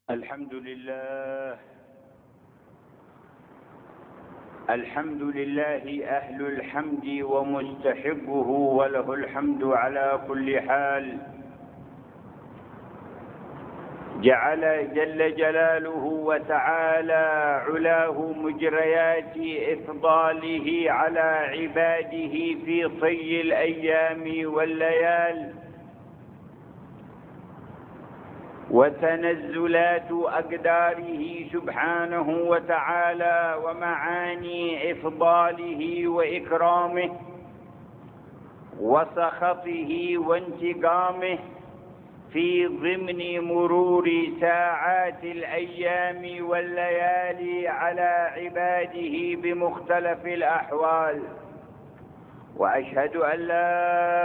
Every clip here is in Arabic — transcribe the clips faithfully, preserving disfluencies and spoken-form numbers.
الحمد لله الحمد لله أهل الحمد ومستحقه، وله الحمد على كل حال. جعل جل جلاله وتعالى علاه مجريات إفضاله على عباده في طي الأيام والليال، وتنزلات أقداره سبحانه وتعالى ومعاني إفضاله وإكرامه وسخطه وانتقامه في ضمن مرور ساعات الأيام والليالي على عباده بمختلف الأحوال. وأشهد أن لا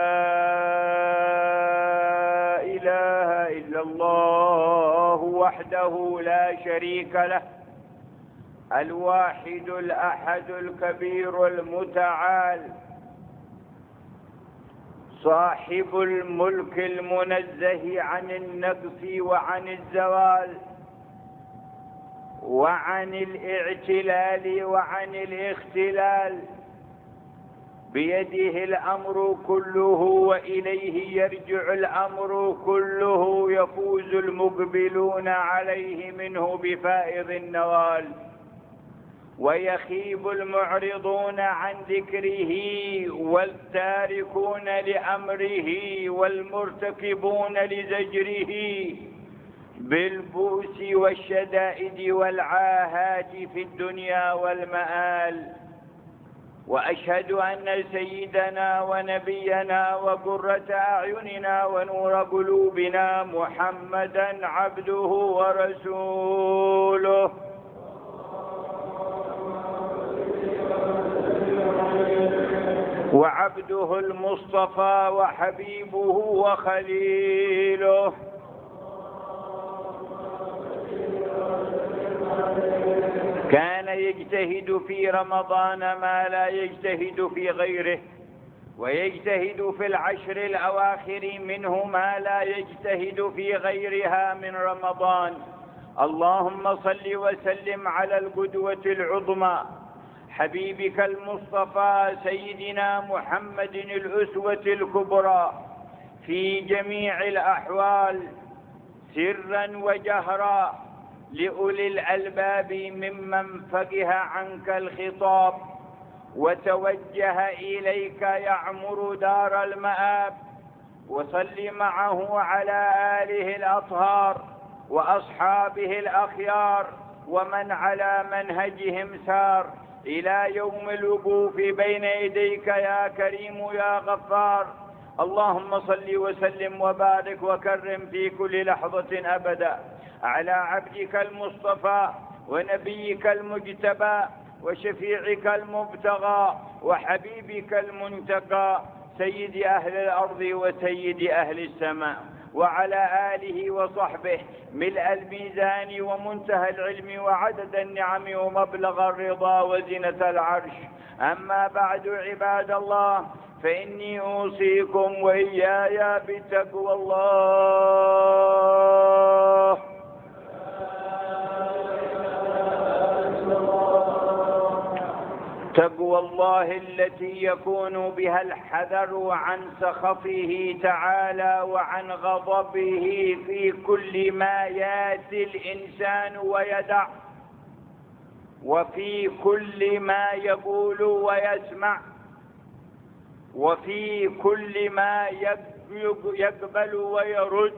إله إلا الله وحده لا شريك له، الواحد الأحد الكبير المتعال، صاحب الملك المنزه عن النقص وعن الزوال وعن الاعتلال وعن الاختلال، بيده الأمر كله وإليه يرجع الأمر كله، يفوز المقبلون عليه منه بفائض النوال، ويخيب المعرضون عن ذكره والتاركون لأمره والمرتكبون لزجره بالبؤس والشدائد والعاهات في الدنيا والمآل. وأشهد أن سيدنا ونبينا وقرة أعيننا ونور قلوبنا محمدا عبده ورسوله، وعبده المصطفى وحبيبه وخليله، كان يجتهد في رمضان ما لا يجتهد في غيره، ويجتهد في العشر الأواخر منه ما لا يجتهد في غيرها من رمضان. اللهم صل وسلم على القدوة العظمى حبيبك المصطفى سيدنا محمد الأسوة الكبرى في جميع الأحوال سرا وجهرا، لأولي الألباب ممن فقه عنك الخطاب وتوجه إليك يعمر دار المآب. وصل معه على آله الأطهار وأصحابه الأخيار ومن على منهجهم سار إلى يوم الوقوف بين يديك يا كريم يا غفار. اللهم صل وسلم وبارك وكرم في كل لحظة أبدا على عبدك المصطفى ونبيك المجتبى وشفيعك المبتغى وحبيبك المنتقى، سيد أهل الأرض وسيد أهل السماء، وعلى آله وصحبه ملء الميزان ومنتهى العلم وعدد النعم ومبلغ الرضا وزنة العرش. أما بعد عباد الله، فإني أوصيكم وإياي بتقوى الله. تقوى الله التي يكون بها الحذر عن سخطه تعالى وعن غضبه في كل ما ياتي الإنسان ويدع، وفي كل ما يقول ويسمع، وفي كل ما يقبل ويرد،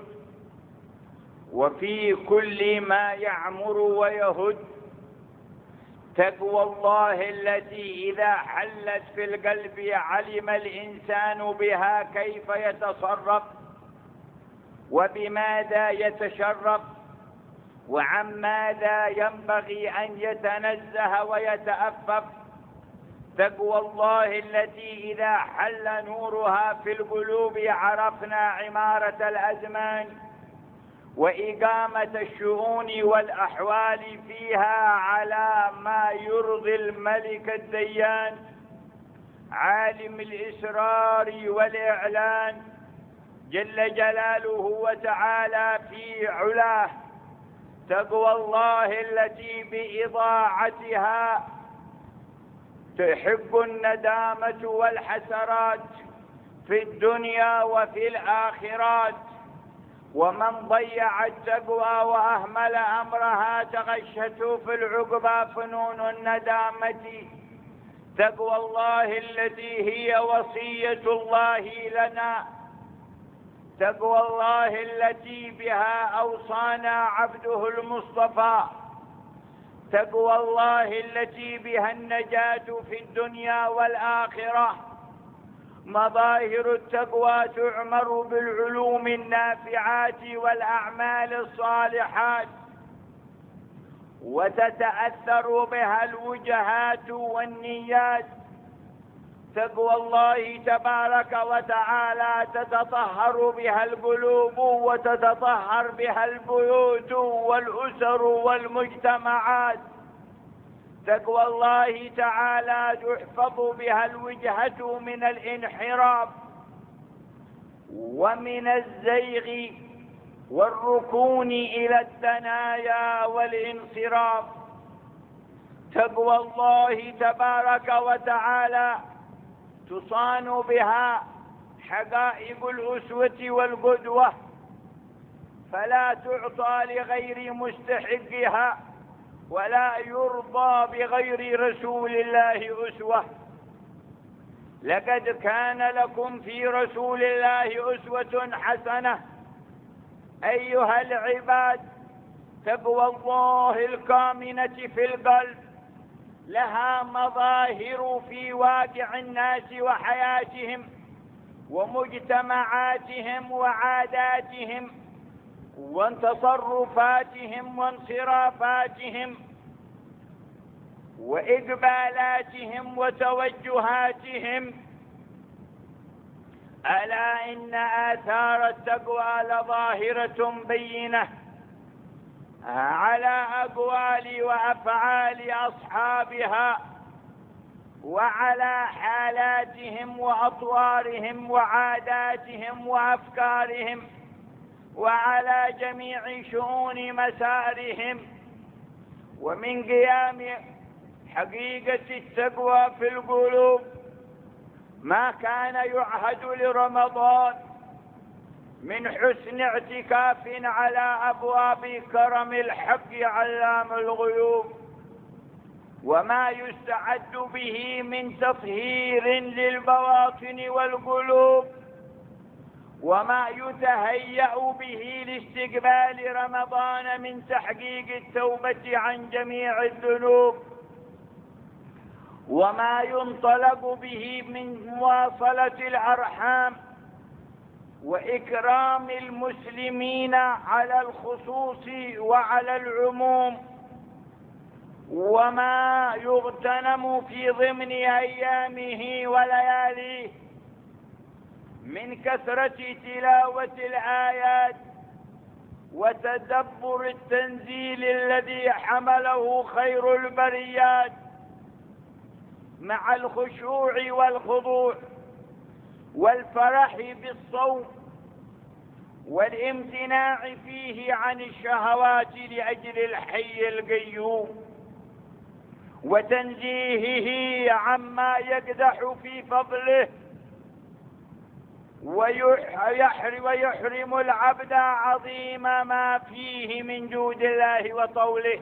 وفي كل ما يعمر ويهد. تقوى الله التي إذا حلت في القلب علم الإنسان بها كيف يتصرف وبماذا يتشرف وعن ماذا ينبغي أن يتنزه ويتأفف. تقوى الله التي إذا حل نورها في القلوب عرفنا عمارة الأزمان وإقامة الشؤون والأحوال فيها على ما يرضي الملك الديان عالم الإسرار والإعلان جل جلاله وتعالى في علاه، تقوى الله التي بإضاعتها تحق الندامة والحسرات في الدنيا وفي الآخرات. ومن ضيع التقوى وأهمل أمرها تغشته في العقبى فنون الندامة. تقوى الله التي هي وصية الله لنا، تقوى الله التي بها أوصانا عبده المصطفى، تقوى الله التي بها النجاة في الدنيا والآخرة. مظاهر التقوى تعمر بالعلوم النافعات والأعمال الصالحات، وتتأثر بها الوجهات والنيات. تقوى الله تبارك وتعالى تتطهر بها القلوب وتتطهر بها البيوت والأسر والمجتمعات. تقوى الله تعالى تحفظ بها الوجهة من الانحراف ومن الزيغ والركون إلى الثنايا والانصراف. تقوى الله تبارك وتعالى تصان بها حقائق الأسوة والقدوة، فلا تعطى لغير مستحقها، ولا يرضى بغير رسول الله أسوة. لقد كان لكم في رسول الله أسوة حسنة أيها العباد. تقوى الله الكامنة في القلب لها مظاهر في واقع الناس وحياتهم ومجتمعاتهم وعاداتهم وتصرفاتهم وانصرافاتهم وإقبالاتهم وتوجهاتهم. ألا إن آثار التقوى لظاهرة بينة على أقوال وأفعال أصحابها وعلى حالاتهم وأطوارهم وعاداتهم وأفكارهم وعلى جميع شؤون مسارهم. ومن قيام حقيقة التقوى في القلوب ما كان يعهد لرمضان من حسن اعتكاف على أبواب كرم الحق علام الغيوب، وما يستعد به من تطهير للبواطن والقلوب، وما يتهيأ به لاستقبال رمضان من تحقيق التوبة عن جميع الذنوب، وما ينطلق به من مواصلة الأرحام وإكرام المسلمين على الخصوص وعلى العموم، وما يغتنم في ضمن أيامه ولياليه من كثرة تلاوة الآيات وتدبر التنزيل الذي حمله خير البريات، مع الخشوع والخضوع والفرح بالصوم والامتناع فيه عن الشهوات لأجل الحي القيوم، وتنزيهه عما يقدح في فضله ويحرم العبد عظيم ما فيه من جود الله وطوله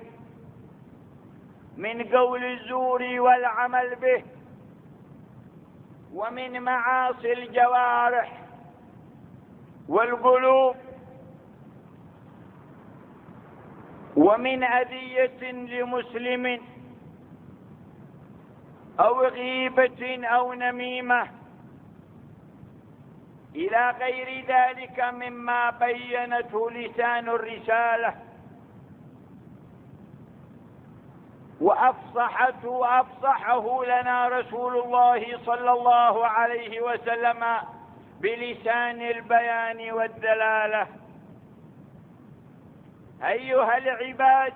من قول الزور والعمل به، ومن معاصي الجوارح والقلوب، ومن أذية لمسلم أو غيبة أو نميمة إلى غير ذلك مما بينته لسان الرسالة وأفصحته وأفصحه لنا رسول الله صلى الله عليه وسلم بلسان البيان والدلالة. أيها العباد،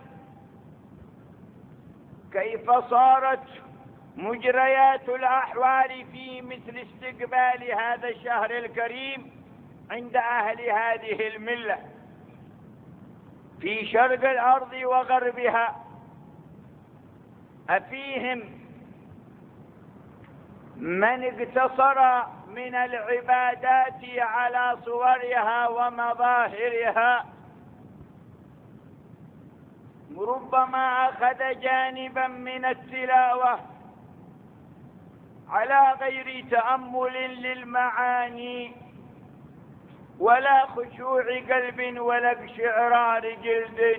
كيف صارت مجريات الأحوال في مثل استقبال هذا الشهر الكريم عند أهل هذه الملة؟ في شرق الأرض وغربها، أفيهم من اقتصر من العبادات على صورها ومظاهرها، ربما أخذ جانبا من التلاوة على غير تأمل للمعاني ولا خشوع قلب ولا اقشعرار جلد.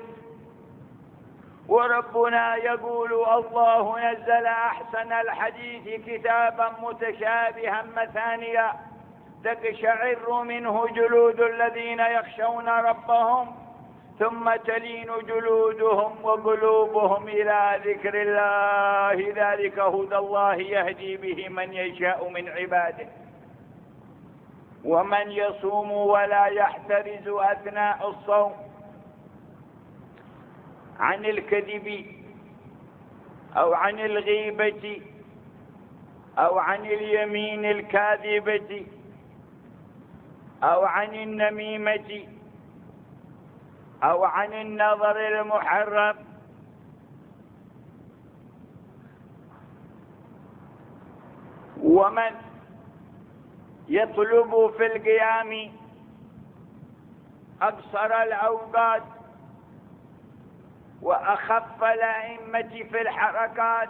وربنا يقول: الله نزل أحسن الحديث كتابا متشابها مثانيا تقشعر منه جلود الذين يخشون ربهم ثم تلين جلودهم وقلوبهم إلى ذكر الله، ذلك هدى الله يهدي به من يشاء من عباده. ومن يصوم ولا يحترز أثناء الصوم عن الكذب أو عن الغيبة أو عن اليمين الكاذبة أو عن النميمة أو عن النظر المحرم ومن يطلب في القيام أقصر الأوقات وأخف الأئمة في الحركات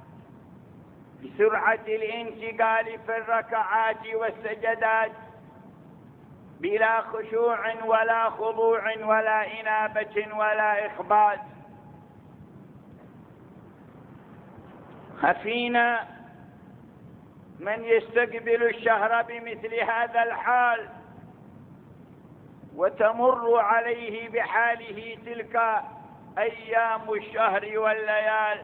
بسرعة الانتقال في الركعات والسجدات بلا خشوع ولا خضوع ولا إنابة ولا إخبات. أفينا من يستقبل الشهر بمثل هذا الحال وتمر عليه بحاله تلك أيام الشهر والليال،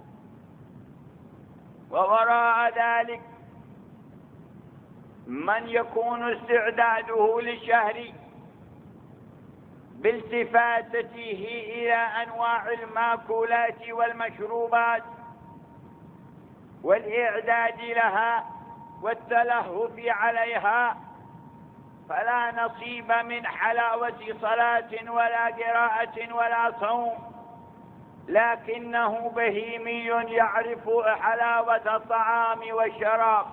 ووراء ذلك من يكون استعداده للشهر بالتفاتته إلى أنواع المأكولات والمشروبات والإعداد لها والتلهف عليها، فلا نصيب من حلاوة صلاة ولا قراءة ولا صوم، لكنه بهيمي يعرف حلاوة الطعام والشراب.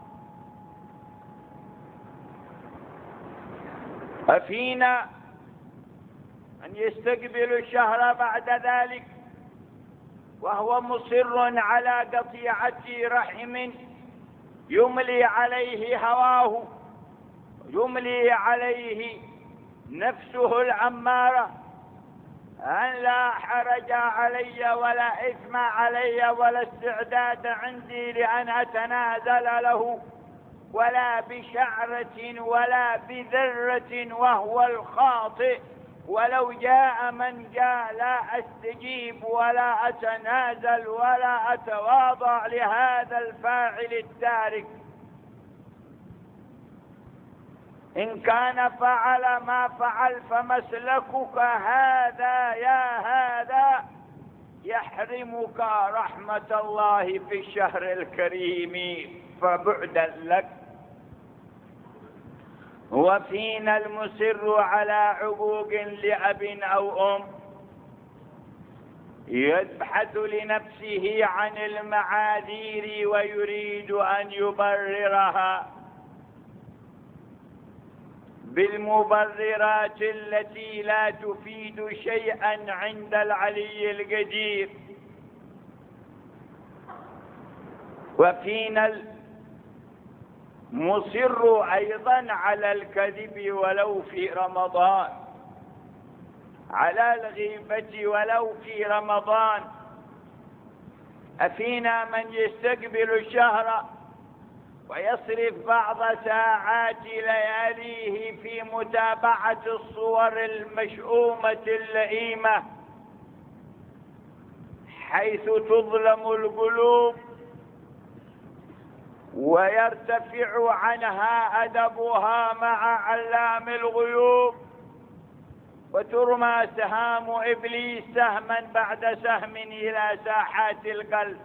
ففينا من يستقبل الشهر بعد ذلك وهو مصر على قطيعة رحم يملي عليه هواه، يملي عليه نفسه العمارة أن لا حرج علي ولا إثم علي ولا استعداد عندي لأن أتنازل له ولا بشعرة ولا بذرة وهو الخاطئ، ولو جاء من جاء لا أستجيب ولا أتنازل ولا أتواضع لهذا الفاعل التارك. إن كان فعل ما فعل فمسلكك هذا يا هذا يحرمك رحمة الله في الشهر الكريم، فبعدا لك. وفينا المسر على عقوق لأب أو أم يبحث لنفسه عن المعاذير ويريد أن يبررها بالمبررات التي لا تفيد شيئا عند العلي القدير. وفينا المصر أيضا على الكذب ولو في رمضان، على الغيبة ولو في رمضان. أفينا من يستقبل الشهر ويصرف بعض ساعات لياليه في متابعة الصور المشؤومة اللئيمة حيث تظلم القلوب ويرتفع عنها أدبها مع علام الغيوب، وترمى سهام إبليس سهما بعد سهم إلى ساحات القلب.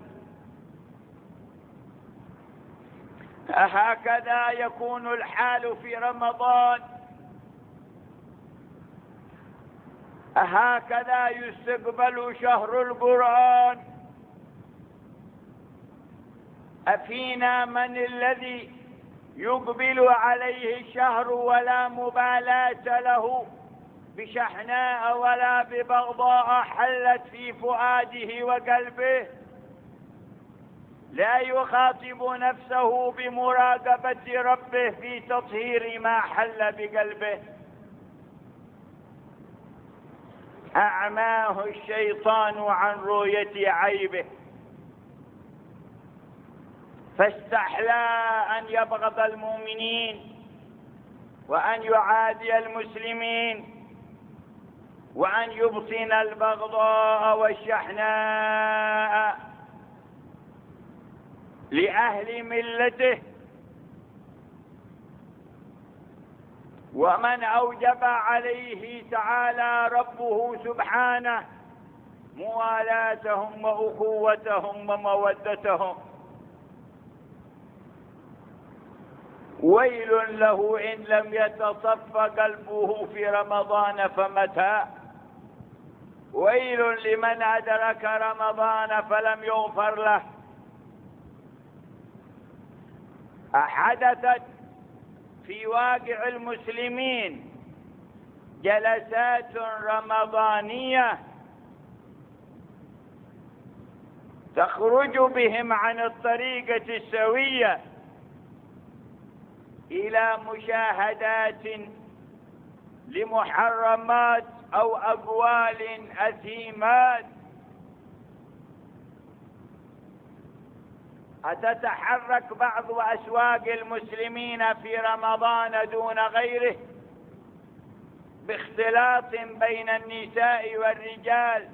هكذا يكون الحال في رمضان. أهكذا يستقبل شهر القرآن؟ أفينا من الذي يقبل عليه الشهر ولا مبالاة له بشحناء ولا ببغضاء حلت في فؤاده وقلبه، لا يخاطب نفسه بمراقبة ربه في تطهير ما حل بقلبه؟ أعماه الشيطان عن رؤية عيبه، فاستحلى أن يبغض المؤمنين وأن يعادي المسلمين وأن يبطن البغضاء والشحناء لأهل ملته. ومن أوجب عليه تعالى ربه سبحانه موالاتهم وأخوتهم ومودتهم، ويل له إن لم يتصف قلبه في رمضان فمتى؟ ويل لمن أدرك رمضان فلم يغفر له. حدثت في واقع المسلمين جلسات رمضانية تخرج بهم عن الطريقة السوية إلى مشاهدات لمحرمات أو أقوال أثيمات. أتتحرك بعض أسواق المسلمين في رمضان دون غيره باختلاط بين النساء والرجال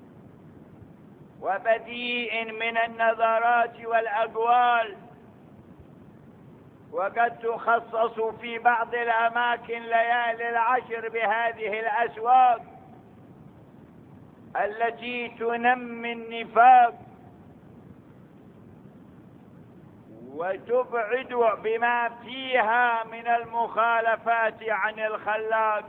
وبذيء من النظرات والأقوال، وقد تخصص في بعض الأماكن ليالي العشر بهذه الأسواق التي تنمي النفاق وتبعد بما فيها من المخالفات عن الخلاق.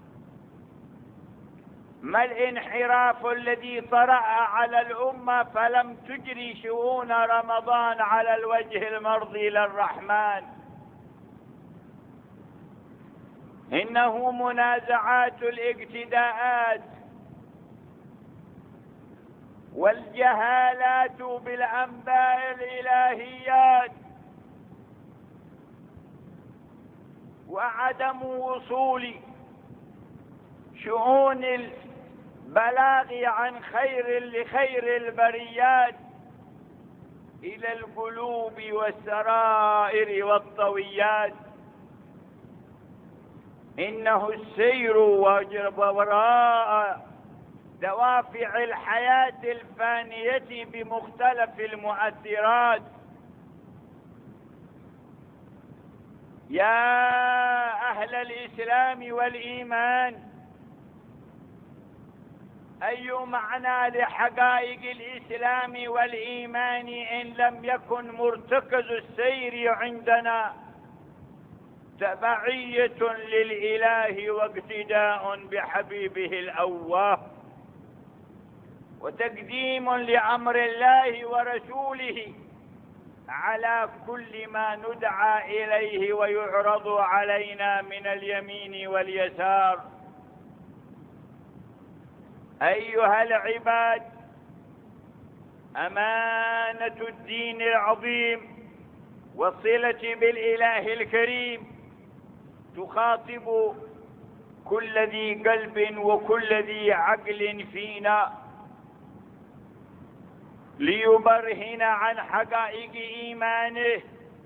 ما الانحراف الذي طرأ على الأمة فلم تجري شؤون رمضان على الوجه المرضي للرحمن؟ إنه منازعات الاقتداءات والجهالات بالأنباء الإلهيات وعدم وصول شؤون البلاغ عن خير لخير البريات إلى القلوب والسرائر والطويات. إنه السير وراء دوافع الحياة الفانية بمختلف المؤثرات. يا أهل الإسلام والإيمان، أي معنى لحقائق الإسلام والإيمان إن لم يكن مرتكز السير عندنا تبعية للإله واقتداء بحبيبه الأواه وتقديم لأمر الله ورسوله على كل ما ندعى إليه ويعرض علينا من اليمين واليسار. أيها العباد، أمانة الدين العظيم والصلة بالإله الكريم تخاطب كل ذي قلب وكل ذي عقل فينا ليبرهن عن حقائق إيمانه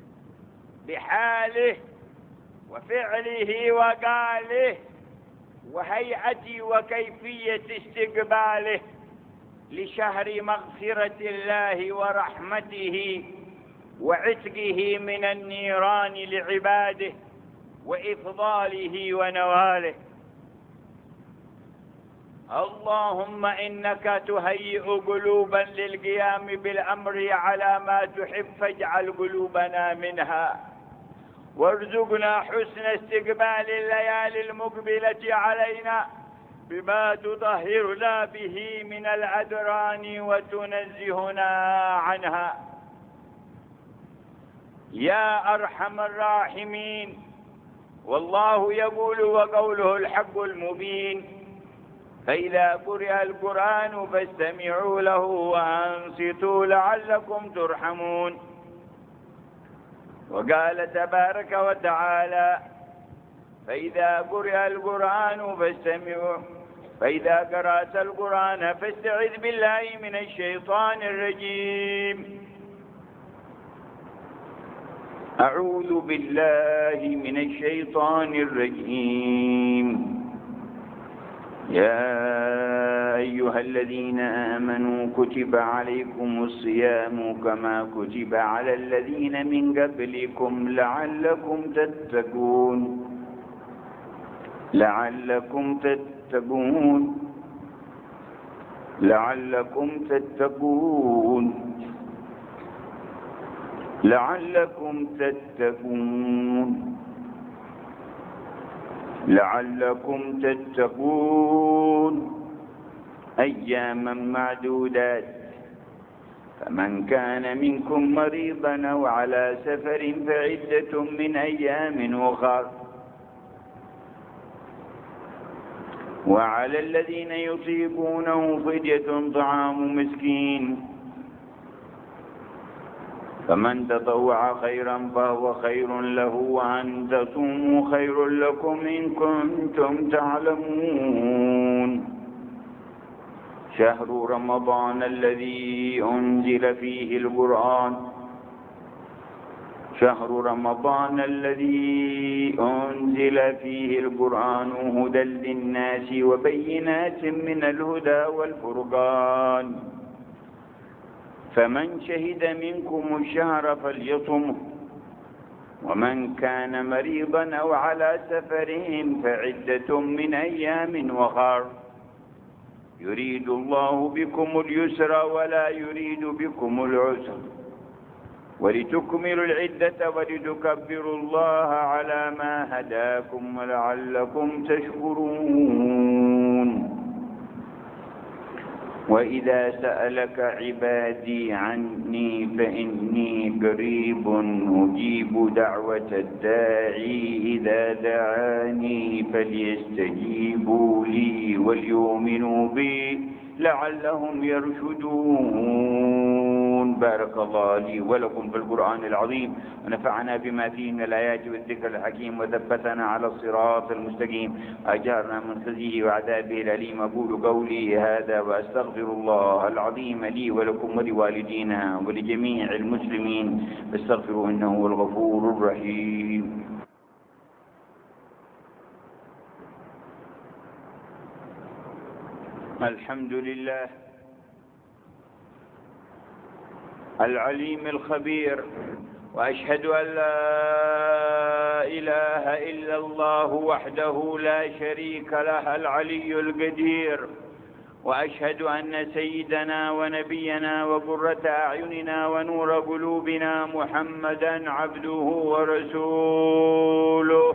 بحاله وفعله وقاله وهيئة وكيفية استقباله لشهر مغفرة الله ورحمته وعتقه من النيران لعباده وإفضاله ونواله. اللهم إنك تهيئ قلوبا للقيام بالأمر على ما تحب، فاجعل قلوبنا منها، وارزقنا حسن استقبال الليالي المقبلة علينا بما تطهرنا به من الأدران وتنزهنا عنها يا أرحم الراحمين. والله يقول وقوله الحق المبين: فإذا قرئ القرآن فاستمعوا له وأنصتوا لعلكم ترحمون. وقال تبارك وتعالى: فإذا قرئ القرآن فاستمعوا فإذا قرأت القرآن فاستعذ بالله من الشيطان الرجيم. أعوذ بالله من الشيطان الرجيم. يا أيها الذين آمنوا كتب عليكم الصيام كما كتب على الذين من قبلكم لعلكم تتقون لعلكم تتقون لعلكم تتقون لعلكم تتقون لعلكم تتقون أياما معدودات. فمن كان منكم مريضا أو على سفر فعدة من أيام أخر. وعلى الذين يطيقونه فدية طعام مسكين. فمن تطوع خيرا فهو خير له وأن تصوموا خير لكم إن كنتم تعلمون. شهر رمضان الذي أنزل فيه القرآن شهر رمضان الذي أنزل فيه القرآن هدى للناس وبينات من الهدى والفرقان. فمن شهد منكم الشهر فليصمه ومن كان مريضا أو على سفر فعدة من أيام أخر. يريد الله بكم اليسر ولا يريد بكم العسر ولتكملوا العدة ولتكبروا الله على ما هداكم ولعلكم تشكرون. وإذا سألك عبادي عني فإني قريب أجيب دعوة الداعي إذا دعاني فليستجيبوا لي وليؤمنوا بي لعلهم يرشدون. بارك الله لي ولكم في القرآن العظيم ونفعنا بما فيه من الآيات والذكر الحكيم وثبتنا على الصراط المستقيم أجارنا من خزيه وعذابه الأليم. أقول قولي هذا وأستغفر الله العظيم لي ولكم ولوالدينا ولجميع المسلمين فاستغفروا إنه هو الغفور الرحيم. الحمد لله العليم الخبير، وأشهد أن لا إله إلا الله وحده لا شريك له العلي القدير، وأشهد أن سيدنا ونبينا وقرة أعيننا ونور قلوبنا محمدا عبده ورسوله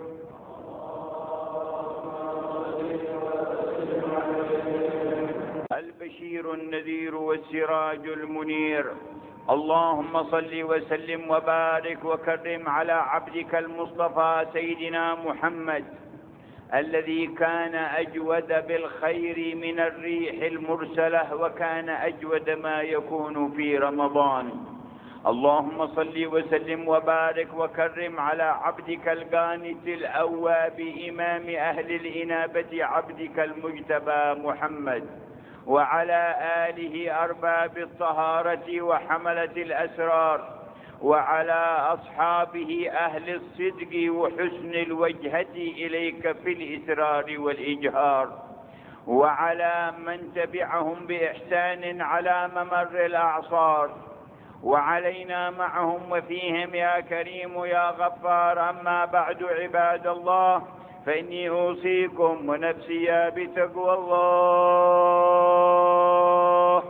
البشير النذير والسراج المنير. اللهم صل وسلم وبارك وكرم على عبدك المصطفى سيدنا محمد الذي كان أجود بالخير من الريح المرسلة وكان أجود ما يكون في رمضان. اللهم صل وسلم وبارك وكرم على عبدك القانت الأواب إمام أهل الإنابة عبدك المجتبى محمد وعلى آله أرباب الطهارة وحملة الأسرار وعلى أصحابه أهل الصدق وحسن الوجهة إليك في الإسرار والإجهار وعلى من تبعهم بإحسان على ممر الأعصار وعلينا معهم وفيهم يا كريم يا غفار. أما بعد عباد الله، فإني أوصيكم ونفسي بتقوى الله.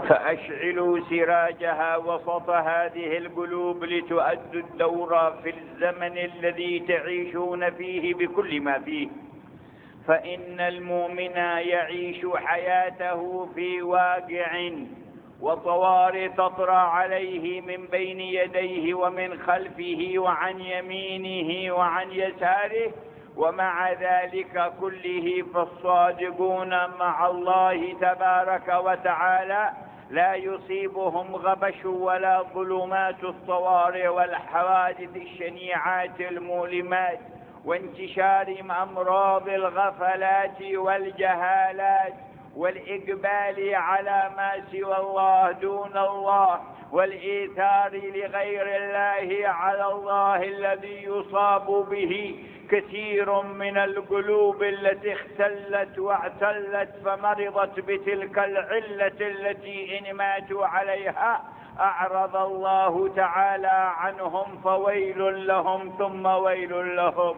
فأشعلوا سراجها وسط هذه القلوب لتؤدوا الدور في الزمن الذي تعيشون فيه بكل ما فيه. فإن المؤمن يعيش حياته في واقع وطوارئ تطرأ عليه من بين يديه ومن خلفه وعن يمينه وعن يساره، ومع ذلك كله فالصادقون مع الله تبارك وتعالى لا يصيبهم غبش ولا ظلمات الطوارئ والحوادث الشنيعات المؤلمات وانتشار أمراض الغفلات والجهالات والإقبال على ما سوى الله دون الله والإيثار لغير الله على الله الذي يصاب به كثير من القلوب التي اختلت واعتلت فمرضت بتلك العلة التي إن ماتوا عليها أعرض الله تعالى عنهم فويل لهم ثم ويل لهم.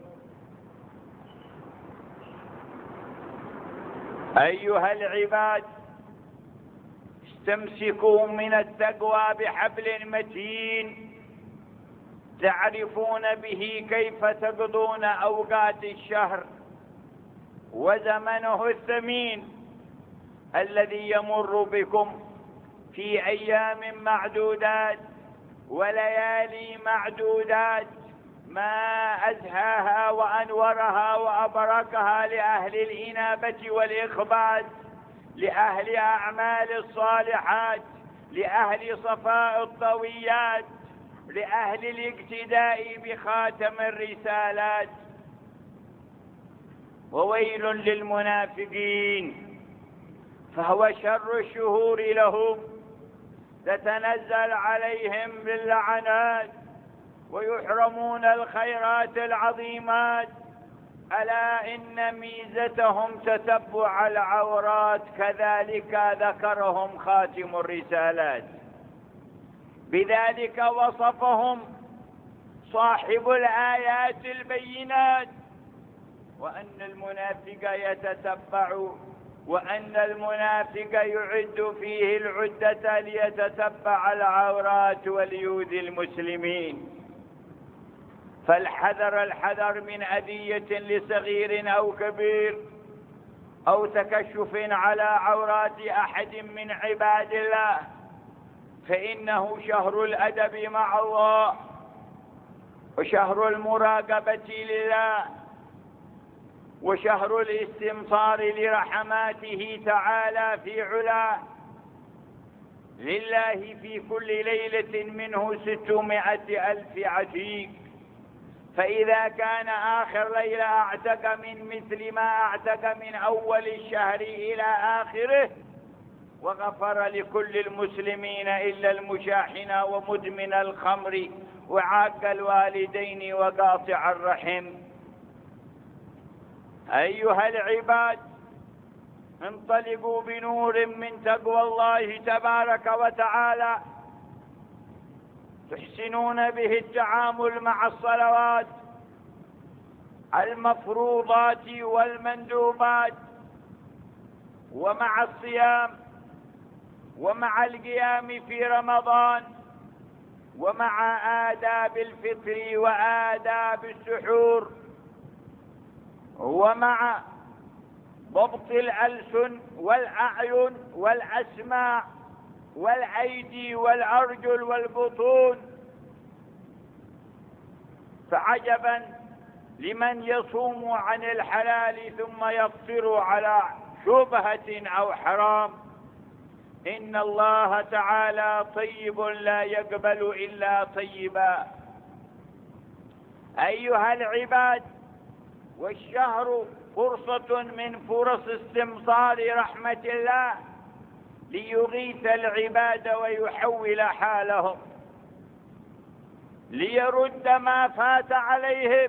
أيها العباد، استمسكوا من التقوى بحبل متين تعرفون به كيف تقضون أوقات الشهر وزمنه الثمين الذي يمر بكم في أيام معدودات وليالي معدودات، ما أزهاها وأنورها وأبركها لأهل الإنابة والإخبات، لأهل أعمال الصالحات، لأهل صفاء الطويات، لأهل الاقتداء بخاتم الرسالات. وويل للمنافقين فهو شر الشهور لهم، تتنزل عليهم باللعنات ويحرمون الخيرات العظيمات. ألا إن ميزتهم تتبع العورات، كذلك ذكرهم خاتم الرسالات، بذلك وصفهم صاحب الآيات البينات، وأن المنافق يتتبع وأن المنافق يعد فيه العدة ليتتبع العورات وليؤذي المسلمين. فالحذر الحذر من أذية لصغير أو كبير أو تكشف على عورات أحد من عباد الله، فإنه شهر الأدب مع الله وشهر المراقبة لله وشهر الاستمطار لرحماته تعالى في علاه. لله في كل ليلة منه ستمائة ألف عتيق، فإذا كان آخر ليلة أعتق من مثل ما أعتق من أول الشهر إلى آخره، وغفر لكل المسلمين إلا المشاحن ومدمن الخمر وعاق الوالدين وقاطع الرحم. أيها العباد، انطلقوا بنور من تقوى الله تبارك وتعالى تحسنون به التعامل مع الصلوات المفروضات والمندوبات، ومع الصيام، ومع القيام في رمضان، ومع آداب الفطر وآداب السحور، ومع ضبط الألسن والأعين والأسماع والأيدي والأرجل والبطون. فعجبا لمن يصوم عن الحلال ثم يفطر على شبهة أو حرام. إن الله تعالى طيب لا يقبل إلا طيبا. أيها العباد، والشهر فرصة من فرص استمطار رحمة الله ليغيث العباد ويحول حالهم، ليرد ما فات عليهم،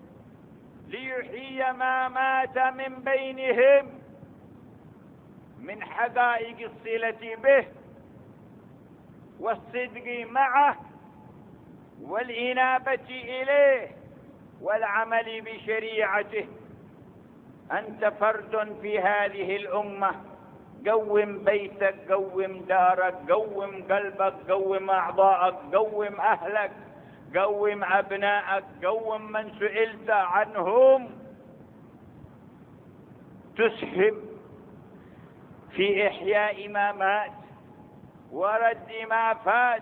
ليحيي ما مات من بينهم من حقائق الصلة به والصدق معه والإنابة إليه والعمل بشريعته. أنت فرد في هذه الأمة، قوم بيتك، قوم دارك، قوم قلبك، قوم أعضاءك، قوم أهلك، قوم أبناءك، قوم من سئلت عنهم، تسهم في إحياء ما مات ورد ما فات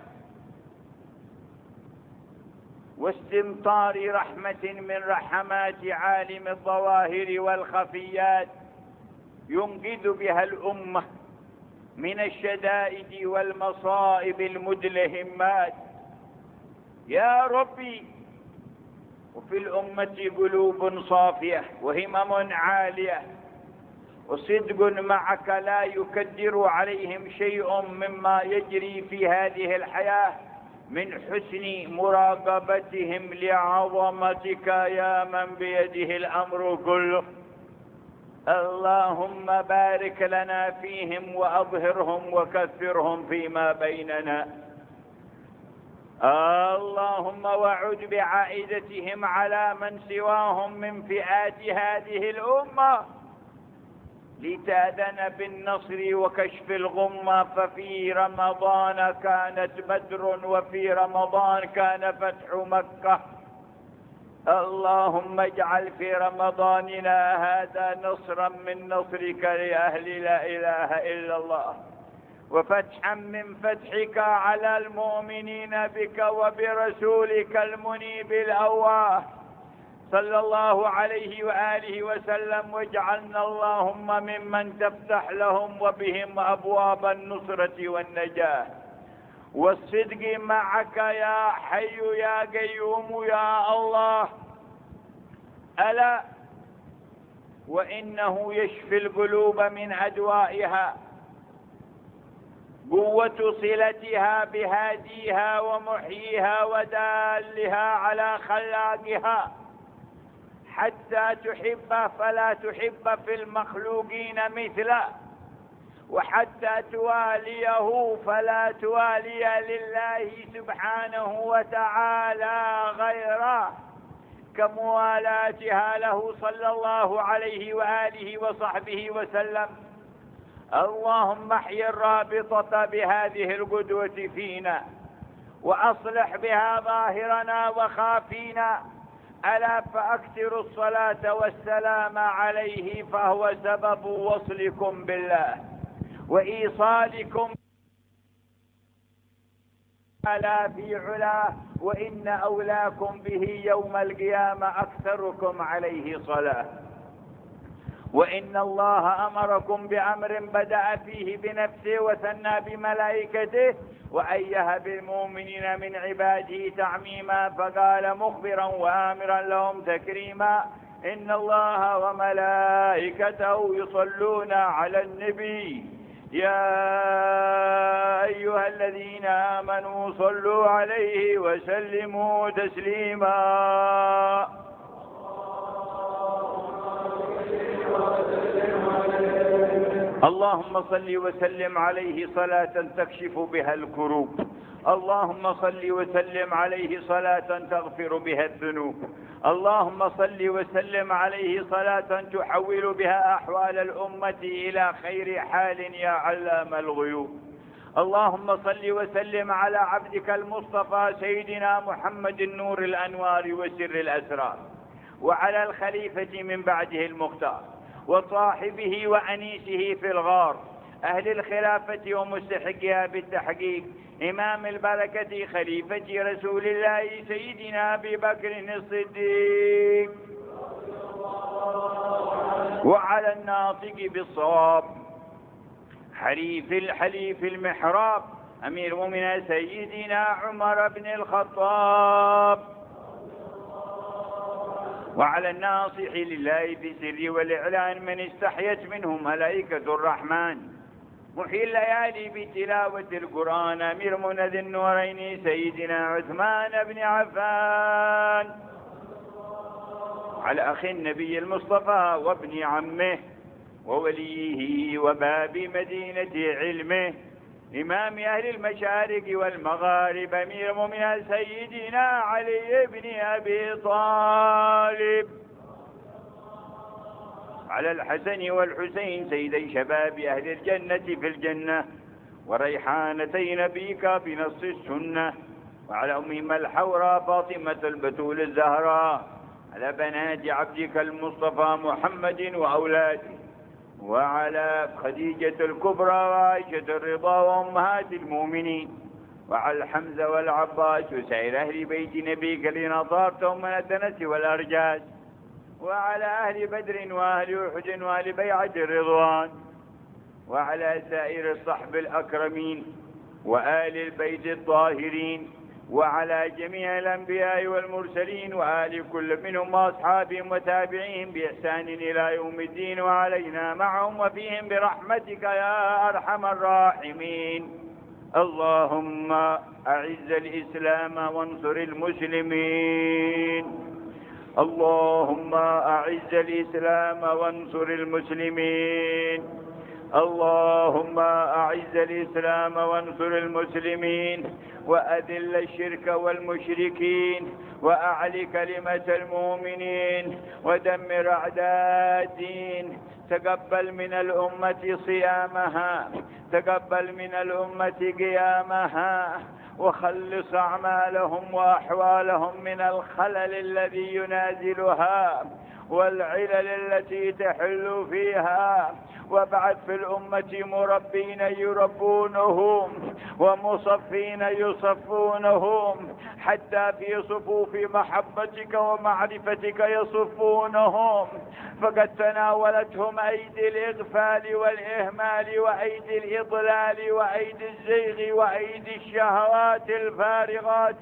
واستمطار رحمة من رحمات عالم الظواهر والخفيات ينقذ بها الأمة من الشدائد والمصائب المدلهمات. يا ربي، وفي الأمة قلوب صافية وهمم عالية وصدق معك لا يكدر عليهم شيء مما يجري في هذه الحياة من حسن مراقبتهم لعظمتك يا من بيده الأمر كله. اللهم بارك لنا فيهم وأظهرهم وكثرهم فيما بيننا. اللهم وعد بعائدتهم على من سواهم من فئات هذه الأمة لتأذن بالنصر وكشف الغمة. ففي رمضان كانت بدر وفي رمضان كان فتح مكة. اللهم اجعل في رمضاننا هذا نصرا من نصرك لأهل لا إله إلا الله، وفتحا من فتحك على المؤمنين بك وبرسولك المنيب الأواه صلى الله عليه وآله وسلم. واجعلنا اللهم ممن تفتح لهم وبهم أبواب النصرة والنجاة والصدق معك يا حي يا قيوم يا الله. ألا وإنه يشفي القلوب من أدوائها قوة صلتها بهاديها ومحييها ودالها على خلاقها حتى تحب فلا تحب في المخلوقين مثله، وحتى تواليه فلا توالي لله سبحانه وتعالى غيره كموالاتها له صلى الله عليه وآله وصحبه وسلم. اللهم احي الرابطة بهذه القدوة فينا وأصلح بها ظاهرنا وخافينا. ألا فأكثروا الصلاة والسلام عليه فهو سبب وصلكم بالله وإيصالكم ألا في علاه، وإن أولاكم به يوم القيامة أكثركم عليه صلاة. وإن الله أمركم بأمر بدأ فيه بنفسه وثنى بملائكته وأيه بالمؤمنين من عباده تعميما، فقال مخبرا وآمرا لهم تكريما: إن الله وملائكته يصلون على النبي يا أيها الذين آمنوا صلوا عليه وسلموا تسليما. اللهم صل وسلم عليه صلاة تكشف بها الكروب. اللهم صل وسلم عليه صلاة تغفر بها الذنوب. اللهم صل وسلم عليه صلاة تحول بها أحوال الأمة إلى خير حال يا علام الغيوب. اللهم صل وسلم على عبدك المصطفى سيدنا محمد النور الأنوار وسر الأسرار، وعلى الخليفة من بعده المختار وصاحبه وأنيسه في الغار، أهل الخلافة ومستحقها بالتحقيق، إمام البركة خليفة رسول الله سيدنا أبي بكر الصديق، وعلى الناطق بالصواب حليف الحليف المحراب أمير المؤمنين سيدنا عمر بن الخطاب، وعلى الناصح لله في السر والإعلان من استحيت منه ملائكة الرحمن، محيي الليالي بتلاوة القرآن أمير منذ النورين سيدنا عثمان بن عفان، على أخي النبي المصطفى وابن عمه ووليه وباب مدينة علمه إمام أهل المشارق والمغارب أمير المؤمنين سيدنا علي بن أبي طالب، على الحسن والحسين سيدي شباب أهل الجنة في الجنة وريحانتي نبيك بنص السنة، وعلى أمهم الحوراء فاطمة البتول الزهراء، على بنات عبدك المصطفى محمد وأولاده، وعلى خديجة الكبرى وعائشة الرضا وأمهات المؤمنين، وعلى حمزة والعباس وسائر أهل بيت نبيك الذين طارتهم من الدنس والأرجاس، وعلى أهل بدر وأهل أحد وأهل بيعة الرضوان، وعلى سائر الصحب الأكرمين وآل البيت الطاهرين، وعلى جميع الأنبياء والمرسلين وآل كل منهم وأصحابهم وتابعيهم بإحسان إلى يوم الدين، وعلينا معهم وفيهم برحمتك يا أرحم الراحمين. اللهم أعز الإسلام وانصر المسلمين، اللهم أعز الإسلام وانصر المسلمين، اللهم أعز الإسلام وانصر المسلمين، وأذل الشرك والمشركين، وأعل كلمة المؤمنين، ودمر أعداء الدين. تقبل من الأمة صيامها، تقبل من الأمة قيامها، وخلص أعمالهم وأحوالهم من الخلل الذي ينازلها والعلل التي تحل فيها، وابعث في الأمة مربين يربونهم ومصفين يصفونهم، حتى في صفوف محبتك ومعرفتك يصفونهم، فقد تناولتهم أيدي الإغفال والإهمال وأيدي الإضلال وأيدي الزيغ وأيدي الشهوات الفارغات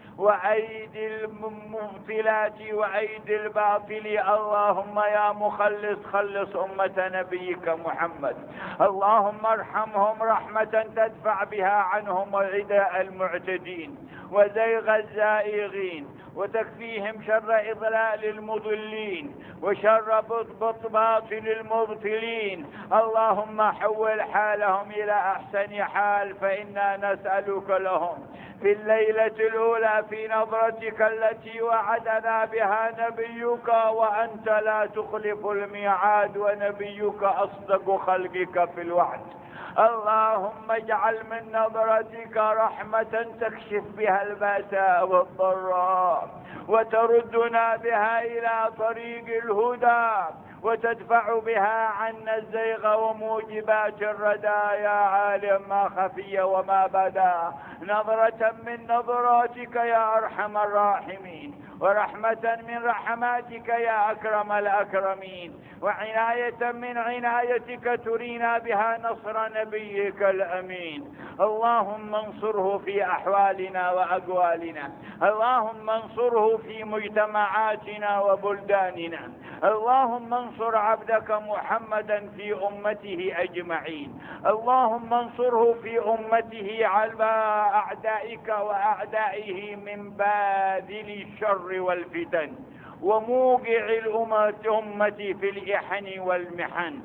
وأيدي الممثلات وأيدي الباطل. اللهم يا مخلص خلص أمة نبيك محمد، اللهم ارحمهم رحمة تدفع بها عنهم عداء المعتدين وزيغ الزائغين، وتكفيهم شر إضلال المضلين وشر بطبط باطل المبطلين. اللهم حول حالهم إلى أحسن حال، فإنا نسألك لهم في الليلة الأولى في نظرتك التي وعدنا بها نبيك، وأنت لا تخلف الميعاد ونبيك أصدق خلقك في الوعد. اللهم اجعل من نظرتك رحمة تكشف بها البأساء والضراء، وتردنا بها إلى طريق الهدى، وتدفع بها عنا الزيغ وموجبات الردى يا عالم ما خفي وما بدا. نظرة من نظراتك يا أرحم الراحمين، ورحمة من رحماتك يا أكرم الأكرمين، وعناية من عنايتك ترينا بها نصر نبيك الأمين. اللهم انصره في أحوالنا وأقوالنا، اللهم انصره في مجتمعاتنا وبلداننا، اللهم انصر عبدك محمدا في أمته أجمعين، اللهم انصره في أمته على أعدائك وأعدائه من باذل الشر والفتن وموقع الأمة في الإحن والمحن.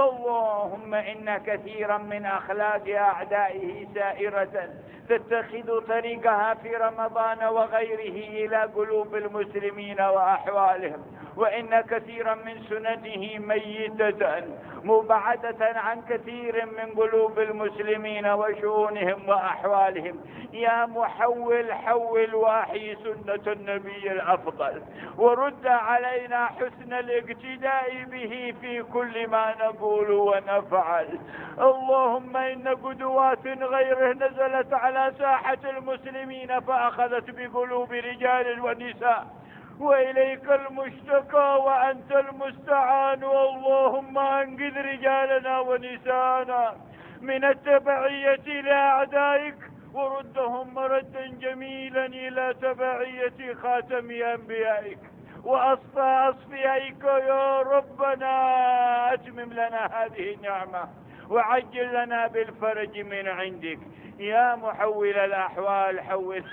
اللهم إن كثيرا من أخلاق أعدائه سائرة تتخذ طريقها في رمضان وغيره إلى قلوب المسلمين وأحوالهم، وإن كثيرا من سنته ميتة مبعدة عن كثير من قلوب المسلمين وشؤونهم وأحوالهم. يا محول حول واحي سنة النبي الأفضل، ورد علينا حسن الاقتداء به في كل ما نقول ونفعل. اللهم إن قدوات غيره نزلت على ساحة المسلمين فأخذت بقلوب رجال ونساء، وإليك المشتكى وأنت المستعان. اللهم أنقذ رجالنا ونساءنا من التبعية لأعدائك، وردهم مردا جميلا إلى تبعية خاتم أنبيائك وأصفى أصفيائك يا ربنا. أتمم لنا هذه النعمة وعجل لنا بالفرج من عندك يا محول الأحوال. حول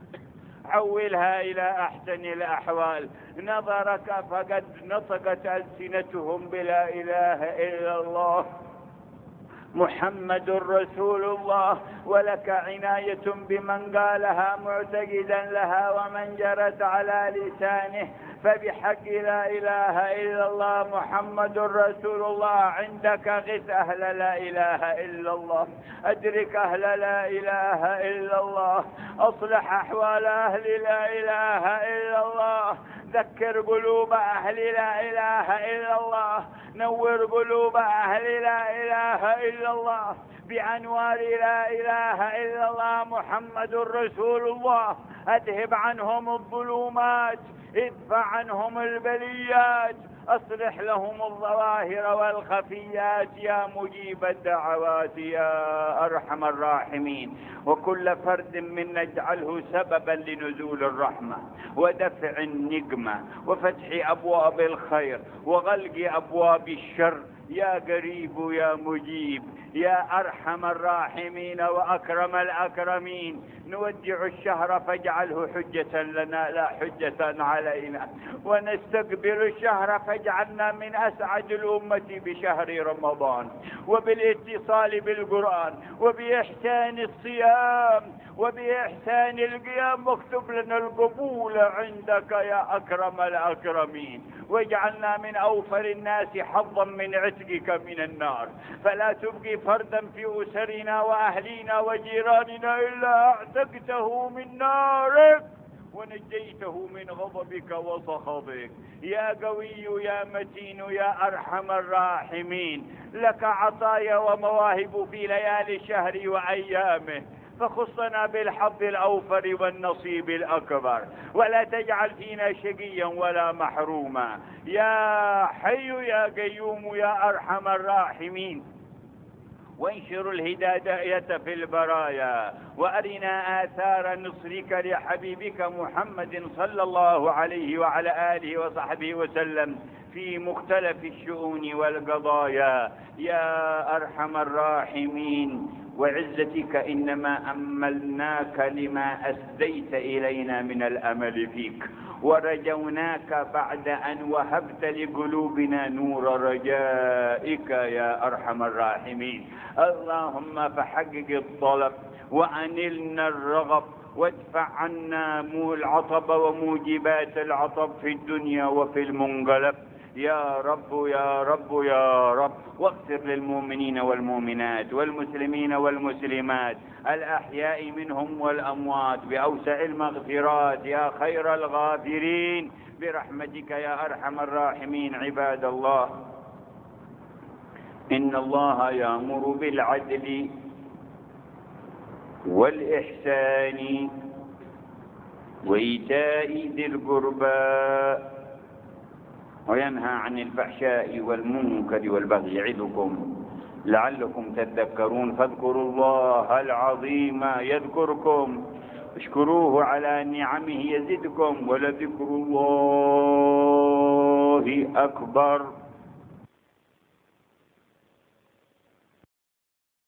حولها إلى أحسن الأحوال. نظرك فقد نطقت ألسنتهم بلا إله إلا الله محمد رسول الله، ولك عناية بمن قالها معتقدا لها ومن جرت على لسانه. فبحق لا إله إلا الله محمد رسول الله عندك غث أهل لا إله إلا الله، أدرك أهل لا إله إلا الله، أصلح أحوال أهل لا إله إلا الله، ذكر قلوب أهل لا إله إلا الله، نور قلوب أهل لا إله إلا الله بأنوار لا إله إلا الله محمد رسول الله، أذهب عنهم الظلمات، ادفع عنهم البليات، أصلح لهم الظواهر والخفيات يا مجيب الدعوات يا أرحم الراحمين. وكل فرد منا اجعله سببا لنزول الرحمة ودفع النقمة وفتح أبواب الخير وغلق أبواب الشر يا قريب يا مجيب يا أرحم الراحمين وأكرم الأكرمين. نودع الشهر فاجعله حجة لنا لا حجة علينا، ونستقبل الشهر فاجعلنا من أسعد الأمة بشهر رمضان وبالاتصال بالقرآن وبإحسان الصيام وبإحسان القيام، واكتب لنا القبول عندك يا أكرم الأكرمين، واجعلنا من أوفر الناس حظا من عتقك من النار، فلا تبقي فردا في أسرنا وأهلنا وجيراننا إلا أعتقته من نارك ونجيته من غضبك وسخطك يا قوي يا متين يا أرحم الراحمين. لك عطايا ومواهب في ليالي الشهر وأيامه، فخصنا بالحظ الأوفر والنصيب الأكبر، ولا تجعل فينا شقيا ولا محروما يا حي يا قيوم يا أرحم الراحمين. وانشر الهداية في البرايا، وأرنا آثار نصرك لحبيبك محمد صلى الله عليه وعلى آله وصحبه وسلم في مختلف الشؤون والقضايا يا أرحم الراحمين. وعزتك إنما أملناك لما أسديت إلينا من الأمل فيك، ورجوناك بعد أن وهبت لقلوبنا نور رجائك يا أرحم الراحمين. اللهم فحقق الطلب وأنلنا الرغب وادفع عنا العطب وموجبات العطب في الدنيا وفي المنقلب يا رب يا رب يا رب. واغفر للمؤمنين والمؤمنات والمسلمين والمسلمات الأحياء منهم والأموات بأوسع المغفرات يا خير الغافرين برحمتك يا أرحم الراحمين. عباد الله، إن الله يأمر بالعدل والإحسان وإيتاء ذي القربى وينهى عن الفحشاء والمنكر والبغي يعظكم لعلكم تذكرون. فاذكروا الله العظيم يذكركم، اشكروه على نعمه يزدكم، ولذكر الله أكبر.